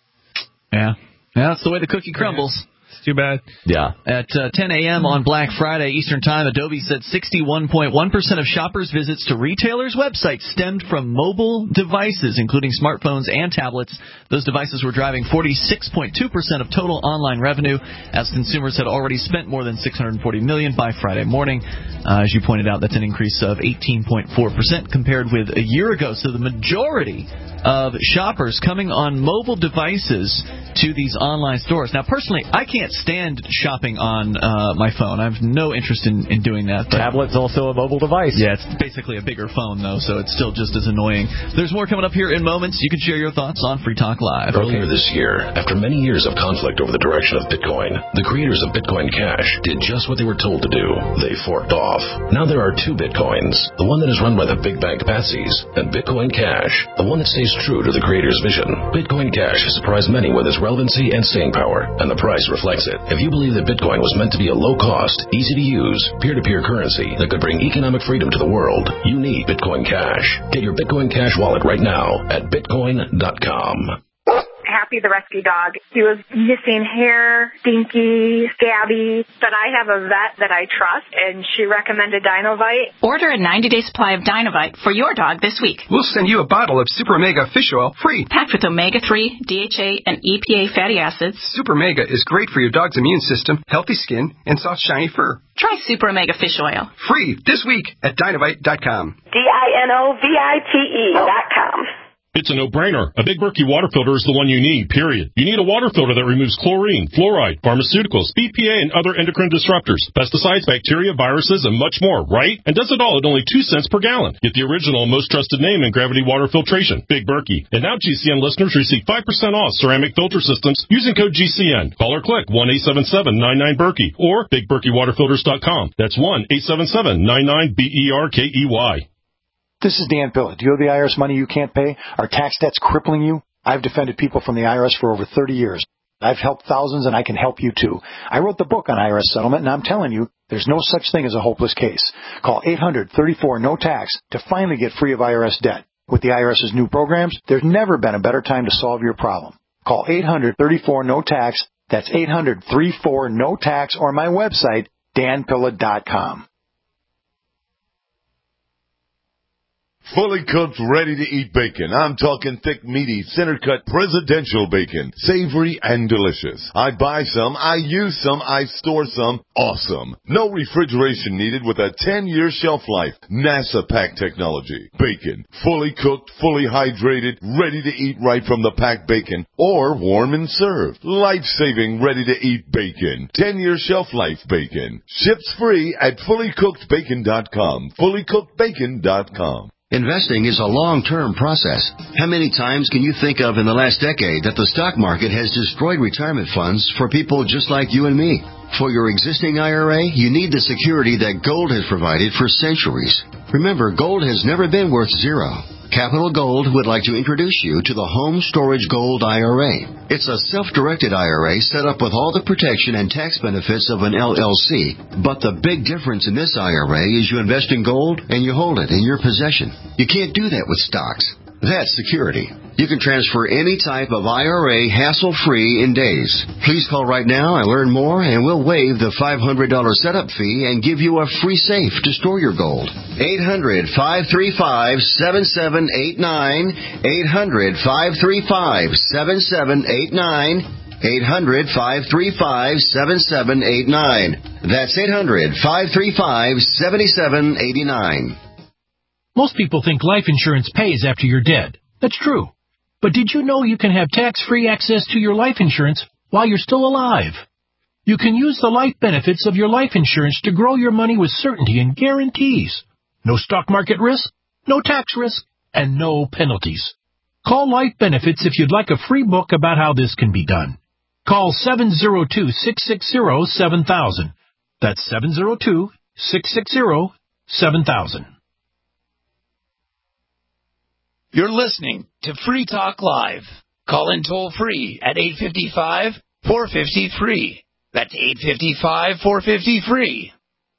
Yeah. Yeah, that's the way the cookie crumbles. Yeah. Too bad. Yeah. At uh, ten a.m. on Black Friday Eastern Time, Adobe said sixty-one point one percent of shoppers' visits to retailers' websites stemmed from mobile devices, including smartphones and tablets. Those devices were driving forty-six point two percent of total online revenue, as consumers had already spent more than six hundred forty million dollars by Friday morning. Uh, as you pointed out, that's an increase of eighteen point four percent compared with a year ago. So the majority of shoppers coming on mobile devices to these online stores. Now, personally, I can't stand shopping on uh, my phone. I have no interest in, in doing that. But tablet's also a mobile device. Yeah, it's basically a bigger phone, though, so it's still just as annoying. There's more coming up here in moments. You can share your thoughts on Free Talk Live. Earlier this year, after many years of conflict over the direction of Bitcoin, the creators of Bitcoin Cash did just what they were told to do. They forked off. Now there are two Bitcoins, the one that is run by the big bank patsies, and Bitcoin Cash, the one that stays true to the creator's vision. Bitcoin Cash has surprised many with its relevancy and staying power, and the price reflects it. If you believe that Bitcoin was meant to be a low-cost, easy-to-use, peer-to-peer currency that could bring economic freedom to the world, you need Bitcoin Cash. Get your Bitcoin Cash wallet right now at bitcoin dot com. Happy, the rescue dog. He was missing hair, stinky, scabby, but I have a vet that I trust, and she recommended Dinovite. Order a ninety-day supply of Dinovite for your dog this week. We'll send you a bottle of Super Mega Fish Oil free. Packed with omega three, D H A, and E P A fatty acids. Super Mega is great for your dog's immune system, healthy skin, and soft, shiny fur. Try Super Omega Fish Oil. Free this week at Dinovite dot com. D I N O V I T E dot com. It's a no-brainer. A Big Berkey water filter is the one you need, period. You need a water filter that removes chlorine, fluoride, pharmaceuticals, B P A, and other endocrine disruptors, pesticides, bacteria, viruses, and much more, right? And does it all at only two cents per gallon. Get the original and most trusted name in gravity water filtration, Big Berkey. And now G C N listeners receive five percent off ceramic filter systems using code G C N. Call or click one eight seven seven nine nine Berkey or big berkey water filters dot com. That's one eight seven seven nine nine B E R K E Y. This is Dan Pilla. Do you have the I R S money you can't pay? Are tax debts crippling you? I've defended people from the I R S for over thirty years. I've helped thousands, and I can help you, too. I wrote the book on I R S settlement, and I'm telling you, there's no such thing as a hopeless case. Call eight hundred thirty-four no tax to finally get free of I R S debt. With the IRS's new programs, there's never been a better time to solve your problem. Call eight hundred thirty-four no tax. That's eight hundred thirty-four no tax, or my website, dan pilla dot com. Fully cooked, ready-to-eat bacon. I'm talking thick, meaty, center-cut, presidential bacon. Savory and delicious. I buy some, I use some, I store some. Awesome. No refrigeration needed with a ten-year shelf life. NASA pack technology. Bacon. Fully cooked, fully hydrated, ready to eat right from the packed bacon. Or warm and served. Life-saving, ready-to-eat bacon. ten-year shelf life bacon. Ships free at fully cooked bacon dot com. fully cooked bacon dot com. Investing is a long-term process. How many times can you think of in the last decade that the stock market has destroyed retirement funds for people just like you and me? For your existing I R A, you need the security that gold has provided for centuries. Remember, gold has never been worth zero. Capital Gold would like to introduce you to the Home Storage Gold I R A. It's a self-directed I R A set up with all the protection and tax benefits of an L L C. But the big difference in this I R A is you invest in gold and you hold it in your possession. You can't do that with stocks. That's security. You can transfer any type of I R A hassle-free in days. Please call right now and learn more, and we'll waive the five hundred dollars setup fee and give you a free safe to store your gold. eight hundred, five three five, seven seven eight nine. eight hundred, five three five, seven seven eight nine. eight hundred, five three five, seven seven eight nine. That's eight hundred, five three five, seven seven eight nine. Most people think life insurance pays after you're dead. That's true. But did you know you can have tax-free access to your life insurance while you're still alive? You can use the life benefits of your life insurance to grow your money with certainty and guarantees. No stock market risk, no tax risk, and no penalties. Call Life Benefits if you'd like a free book about how this can be done. Call seven zero two, six six zero, seven thousand. That's seven zero two, six six zero, seven thousand. You're listening to Free Talk Live. Call in toll free at eight five five, four five zero, free. That's eight five five, four five zero, free.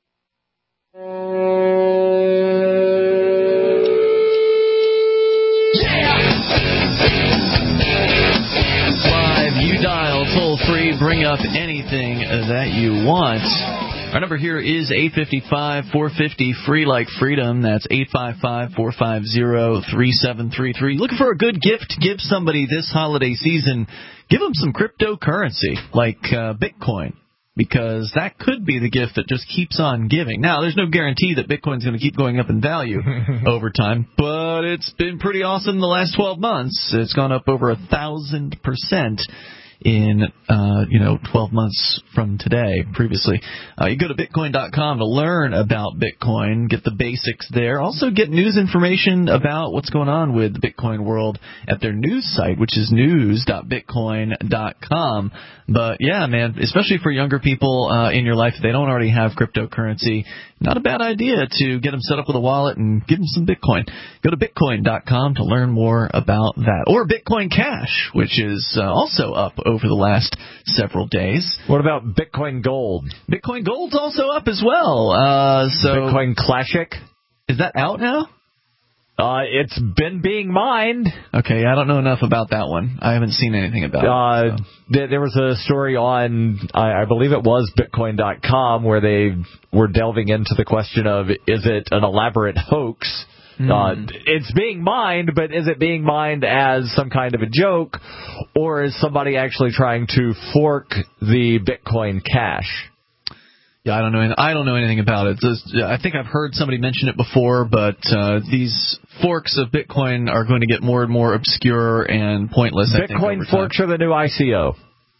Live, you dial toll free, bring up anything that you want. Our number here is eight five five, four five zero, free like freedom. That's eight five five, four five zero, three seven three three. Looking for a good gift to give somebody this holiday season? Give them some cryptocurrency like uh, Bitcoin, because that could be the gift that just keeps on giving. Now, there's no guarantee that Bitcoin's going to keep going up in value over time, but it's been pretty awesome the last twelve months. It's gone up over a thousand percent in, uh, you know, twelve months from today, previously. Uh, you go to Bitcoin dot com to learn about Bitcoin, get the basics there. Also get news information about what's going on with the Bitcoin world at their news site, which is news dot bitcoin dot com. But, yeah, man, especially for younger people uh, in your life, if they don't already have cryptocurrency, not a bad idea to get them set up with a wallet and give them some Bitcoin. Go to Bitcoin dot com to learn more about that. Or Bitcoin Cash, which is uh, also up over the last several days. What about Bitcoin Gold? Bitcoin Gold's also up as well. Uh, so Bitcoin Classic? Is that out now? Uh, it's been being mined. Okay, I don't know enough about that one. I haven't seen anything about uh, it. So. Th- there was a story on, I, I believe it was Bitcoin dot com, where they were delving into the question of, is it an elaborate hoax? Mm. Uh, it's being mined, but is it being mined as some kind of a joke, or is somebody actually trying to fork the Bitcoin Cash? Yeah, I don't know. I don't know anything about it. This, I think I've heard somebody mention it before, but uh, these forks of Bitcoin are going to get more and more obscure and pointless. Bitcoin I think, over forks time. are the new I C O.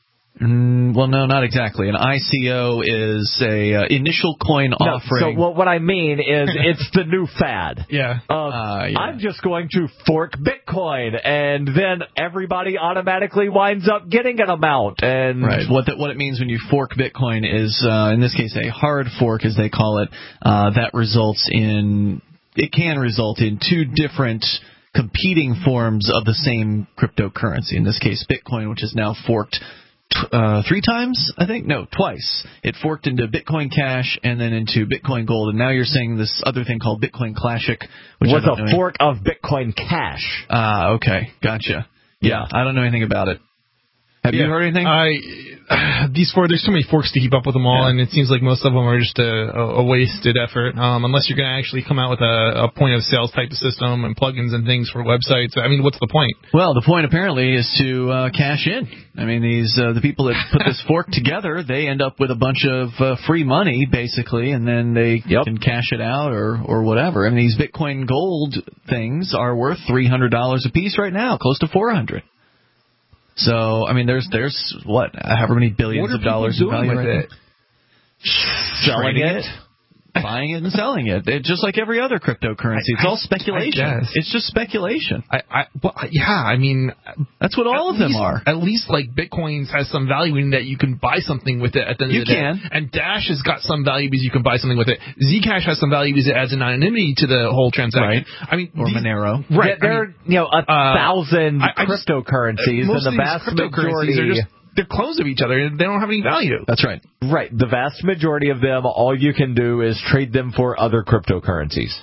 Mm, well, no, not exactly. An I C O is a uh, initial coin no, offering. So what, what I mean is it's the new fad. Yeah. Of, uh, yeah. I'm just going to fork Bitcoin, and then everybody automatically winds up getting an amount. And right. What the, what it means when you fork Bitcoin is, uh, in this case, a hard fork, as they call it. Uh, that results in it can result in two different competing forms of the same cryptocurrency. In this case, Bitcoin, which is now forked. Uh, three times, I think? No, twice. It forked into Bitcoin Cash and then into Bitcoin Gold, and now you're saying this other thing called Bitcoin Classic, which was a a fork of Bitcoin Cash. Ah, okay, gotcha. Yeah, I don't know anything about it. Have yeah. you heard anything? I uh, these four. There's too many forks to keep up with them all, yeah. and it seems like most of them are just a, a wasted effort. Um, unless you're going to actually come out with a, a point of sales type of system and plugins and things for websites. I mean, what's the point? Well, the point apparently is to uh, cash in. I mean, these uh, the people that put this fork together, they end up with a bunch of uh, free money basically, and then they yep. can cash it out or or whatever. I mean, these Bitcoin Gold things are worth three hundred dollars a piece right now, close to four hundred dollars. So, I mean, there's, there's what, however many billions of dollars in value right it? Selling it, buying it, and selling it. It. Just like every other cryptocurrency. It's I, all speculation. I it's just speculation. I, I, well, yeah, I mean... That's what all of least, them are. At least, like, Bitcoins has some value in that you can buy something with it at the end you of the can. day. And Dash has got some value because you can buy something with it. Zcash has some value because it adds anonymity to the whole transaction. Right. I mean, or these, Monero. Right. Yeah, there are, you know, a uh, thousand I, I cryptocurrencies, just, and the vast majority... are just, they're clones of each other, and they don't have any value. That's right. Right. The vast majority of them, all you can do is trade them for other cryptocurrencies.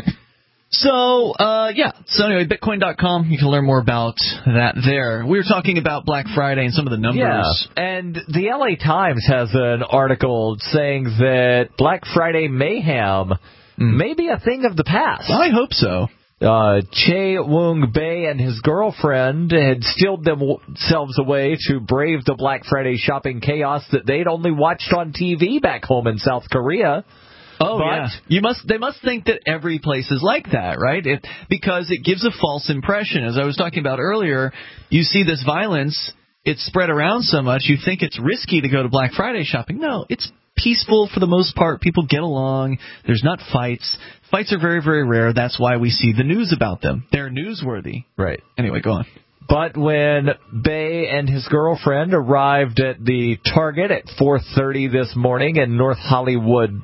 So, uh, yeah. So anyway, Bitcoin dot com, you can learn more about that there. We were talking about Black Friday and some of the numbers. Yeah, and the L A Times has an article saying that Black Friday mayhem mm. may be a thing of the past. I hope so. Uh, Che Woong Bae and his girlfriend had steeled themselves away to brave the Black Friday shopping chaos that they'd only watched on T V back home in South Korea. Oh, but, yeah. You must. They must think that every place is like that, right? It, because it gives a false impression. As I was talking about earlier, you see this violence, it's spread around so much, you think it's risky to go to Black Friday shopping. No, it's peaceful for the most part. People get along. There's not fights. Fights are very, very rare. That's why we see the news about them. They're newsworthy. Right. Anyway, go on. But when Bae and his girlfriend arrived at the Target at four thirty this morning in North Hollywood,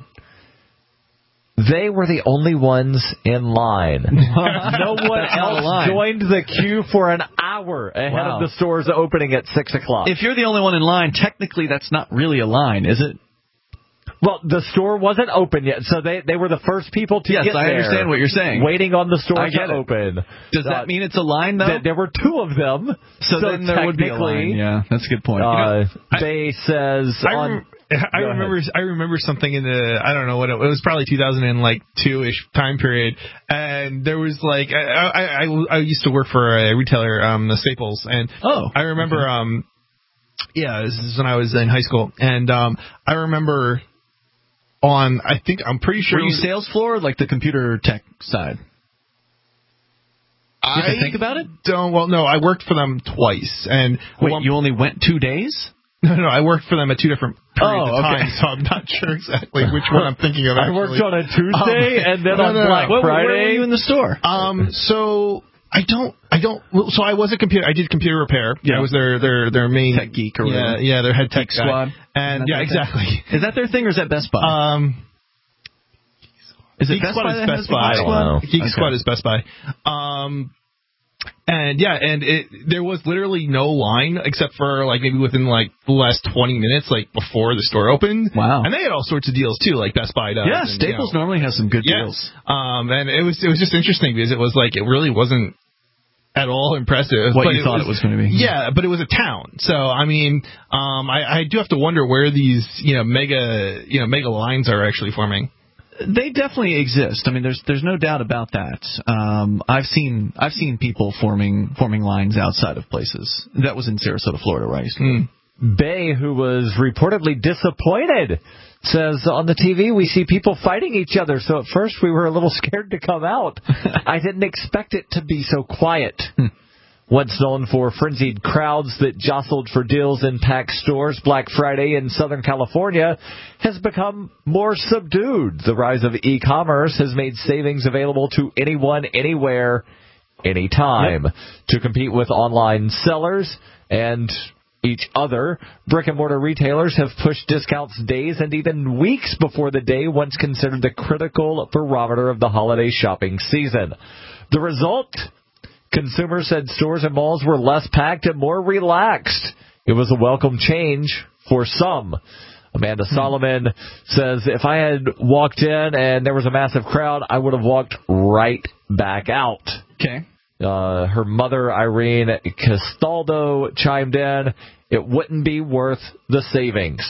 they were the only ones in line. No one else joined the queue for an hour ahead wow. of the store's opening at six o'clock. If you're the only one in line, technically that's not really a line, is it? Well, the store wasn't open yet, so they they were the first people to yes, get there. Yes, I understand what you're saying. Waiting on the store I to it. open. Does uh, that mean it's a line, though? Th- there were two of them. So, so then there would be a line. Yeah, that's a good point. Uh, you know, Bae says I, on... I remember ahead. I remember something in the, I don't know what it, it was, probably two thousand two-ish time period, and there was like, I, I, I, I used to work for a retailer, um, the Staples, and oh, I remember, okay. um, yeah, this is when I was in high school, and um, I remember on, I think, I'm pretty sure... Were you sales floor or like the computer tech side? I you have to think about it? Don't, well, no, I worked for them twice, and... Wait, one, you only went two days? No, no, I worked for them at two different periods oh, of okay. time, so I'm not sure exactly which one I'm thinking of. Actually. I worked on a Tuesday um, and then no, on no, no, Black no. Friday. Where were you in the store? Um, so I don't, I don't. So I was a computer. I did computer repair. Yeah. I was their their their main tech geek or whatever. Yeah, yeah, their head tech geek squad. And yeah, exactly. Thing? Is that their thing or is that Best Buy? Um. Is it Geek Best Squad Buy is Best Buy. I don't know. Geek okay. Squad is Best Buy. Um. And yeah, and it, there was literally no line except for like maybe within like the last twenty minutes, like before the store opened. Wow! And they had all sorts of deals too, like Best Buy does. Yeah, and, Staples you know, normally has some good yeah. deals. Um, and it was it was just interesting because it was like it really wasn't at all impressive. What but you it thought was, it was going to be? Yeah, but it was a town. So I mean, um, I, I do have to wonder where these you know mega you know mega lines are actually forming. They definitely exist. I mean, there's there's no doubt about that. Um, I've seen I've seen people forming forming lines outside of places. That was in Sarasota, Florida, right? Mm. Bae, who was reportedly disappointed, says on the T V we see people fighting each other. So at first we were a little scared to come out. I didn't expect it to be so quiet. Once known for frenzied crowds that jostled for deals in packed stores, Black Friday in Southern California has become more subdued. The rise of e-commerce has made savings available to anyone, anywhere, anytime. Yep. To compete with online sellers and each other, brick-and-mortar retailers have pushed discounts days and even weeks before the day once considered the critical barometer of the holiday shopping season. The result? Consumers said stores and malls were less packed and more relaxed. It was a welcome change for some. Amanda Solomon says, if I had walked in and there was a massive crowd, I would have walked right back out. Okay. Uh, her mother, Irene Castaldo, chimed in, it wouldn't be worth the savings.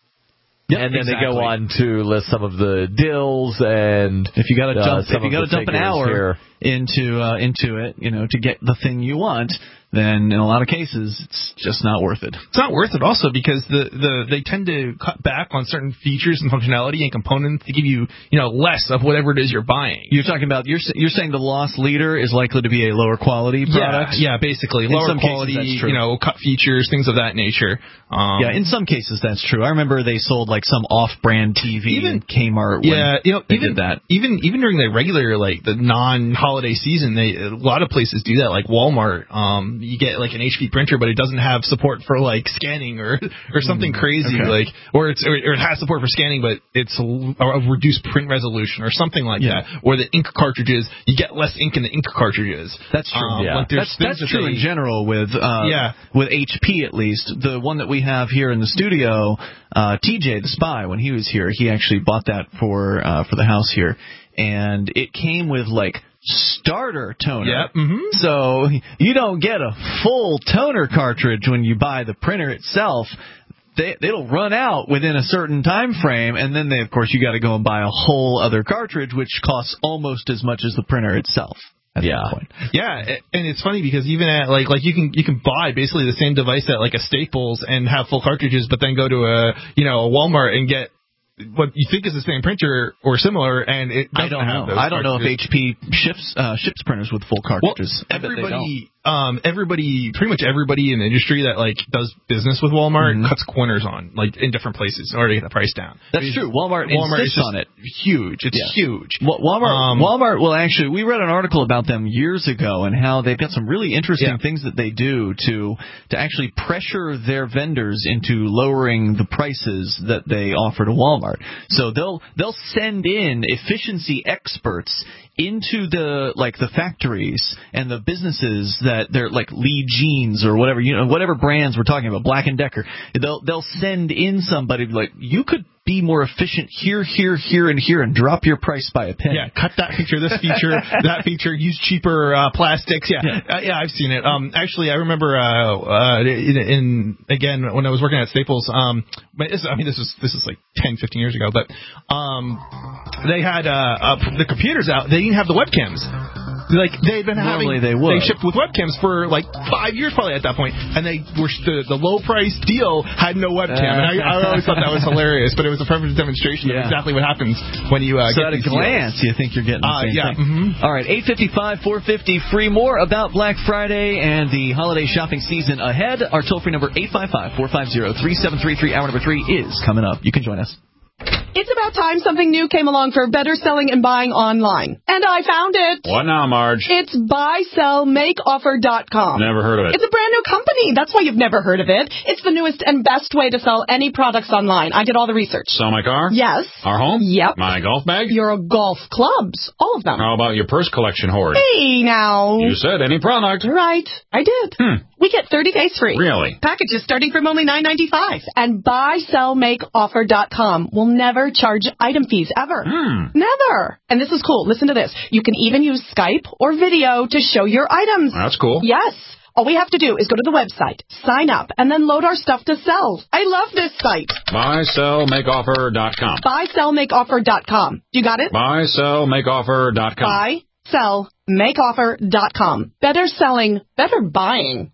Yep, and then exactly. they go on to list some of the deals and if you got to uh, dump if you got to dump an hour here. into uh, into it, you know, to get the thing you want, then in a lot of cases it's just not worth it. It's not worth it also because the, the they tend to cut back on certain features and functionality and components to give you, you know, less of whatever it is you're buying. You're talking about you're you're saying the loss leader is likely to be a lower quality product? Yeah, yeah, basically in lower some quality, cases, that's true. you know, cut features, things of that nature. Um, yeah, in some cases that's true. I remember they sold like some off-brand T V even in Kmart. Yeah, you know, they even did that. Even even during the regular like the non-holiday season, they a lot of places do that. Like Walmart, um, you get like an H P printer, but it doesn't have support for like scanning or or something mm, crazy okay. like, or it's or, or it has support for scanning, but it's a, a reduced print resolution or something like yeah. that. Or the ink cartridges, you get less ink in the ink cartridges. That's true. Um, yeah, like that's that's that true they, in general with uh, yeah. with H P at least. The one that we have here in the studio, uh, T J the Spy, when he was here, he actually bought that for uh, for the house here, and it came with like starter toner. Yep. Mm-hmm. So you don't get a full toner cartridge when you buy the printer itself. They, it'll run out within a certain time frame, and then they, of course, you got to go and buy a whole other cartridge, which costs almost as much as the printer itself. At yeah, that point. yeah, and it's funny because even at like like you can you can buy basically the same device at like a Staples and have full cartridges, but then go to a you know a Walmart and get what you think is the same printer or similar, and it doesn't I don't have know. those I don't know if cartridges. H P ships uh, ships printers with full cartridges. Well, everybody, um, everybody, pretty much everybody in the industry that like does business with Walmart mm-hmm. cuts corners on like in different places in order to get the price down. That's I mean, true. Walmart, Walmart insists is just on it. Huge. It's yeah. huge. Well, Walmart, um, Walmart will actually. We read an article about them years ago and how they've got some really interesting yeah. things that they do to to actually pressure their vendors into lowering the prices that they offer to Walmart. So they'll they'll send in efficiency experts into the like the factories and the businesses that they're like Lee Jeans or whatever, you know, whatever brands we're talking about, Black and Decker. They'll they'll send in somebody like, you could be more efficient here, here, here, and here, and drop your price by a penny. Yeah, cut that feature, this feature, that feature, use cheaper uh, plastics. Yeah, yeah. Uh, yeah, I've seen it. Um, actually, I remember uh, uh, in, in again when I was working at Staples. Um, but this, I mean, this was this is like ten, fifteen years ago. But um, they had uh, uh, the computers out. They didn't have the webcams. Like they've been Normally having, they would. they shipped with webcams for like five years probably at that point, and they were the, the low price deal had no webcam, uh, and I, I always thought that was hilarious. But it was a perfect demonstration yeah. of exactly what happens when you uh, so get at a glance, deals. You think you're getting the uh, same yeah. thing. Mm-hmm. All right, eight fifty-five, four fifty, free. More about Black Friday and the holiday shopping season ahead. Our toll free number eight five five, four five zero, three seven three three. Hour number three is coming up. You can join us. It's about time something new came along for better selling and buying online. And I found it. What now, Marge? It's buy sell make offer dot com. Never heard of it. It's a brand new company. That's why you've never heard of it. It's the newest and best way to sell any products online. I did all the research. Sell my car? Yes. Our home? Yep. My golf bag? Your golf clubs. All of them. How about your purse collection hoard? Hey, now. You said any product. Right. I did. Hmm. We get thirty days free. Really? Packages starting from only nine ninety-five. And buy sell make offer dot com will never charge item fees ever. Hmm. Never. And this is cool. Listen to this. You can even use Skype or video to show your items. That's cool. Yes. All we have to do is go to the website, sign up, and then load our stuff to sell. I love this site. buy sell make offer dot com. buy sell make offer dot com. You got it? buy sell make offer dot com. buy sell make offer dot com. Better selling, better buying.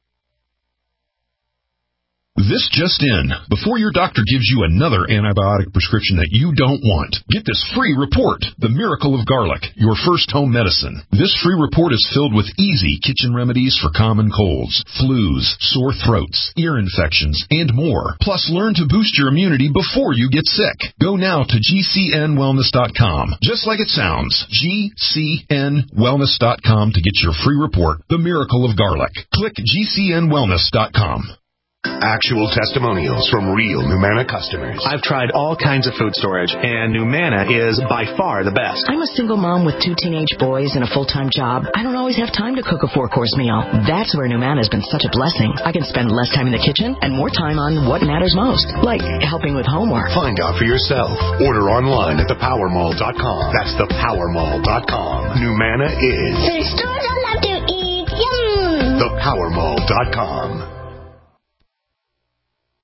This just in. Before your doctor gives you another antibiotic prescription that you don't want, get this free report, The Miracle of Garlic, your first home medicine. This free report is filled with easy kitchen remedies for common colds, flus, sore throats, ear infections, and more. Plus, learn to boost your immunity before you get sick. Go now to G C N wellness dot com. Just like it sounds, G C N wellness dot com to get your free report, The Miracle of Garlic. Click G C N wellness dot com. Actual testimonials from real Numanna customers. I've tried all kinds of food storage, and Numanna is by far the best. I'm a single mom with two teenage boys and a full-time job. I don't always have time to cook a four-course meal. That's where Numanna has been such a blessing. I can spend less time in the kitchen and more time on what matters most, like helping with homework. Find out for yourself. Order online at the power mall dot com. That's the power mall dot com. Numanna is... The stores I love to eat. power mall dot com.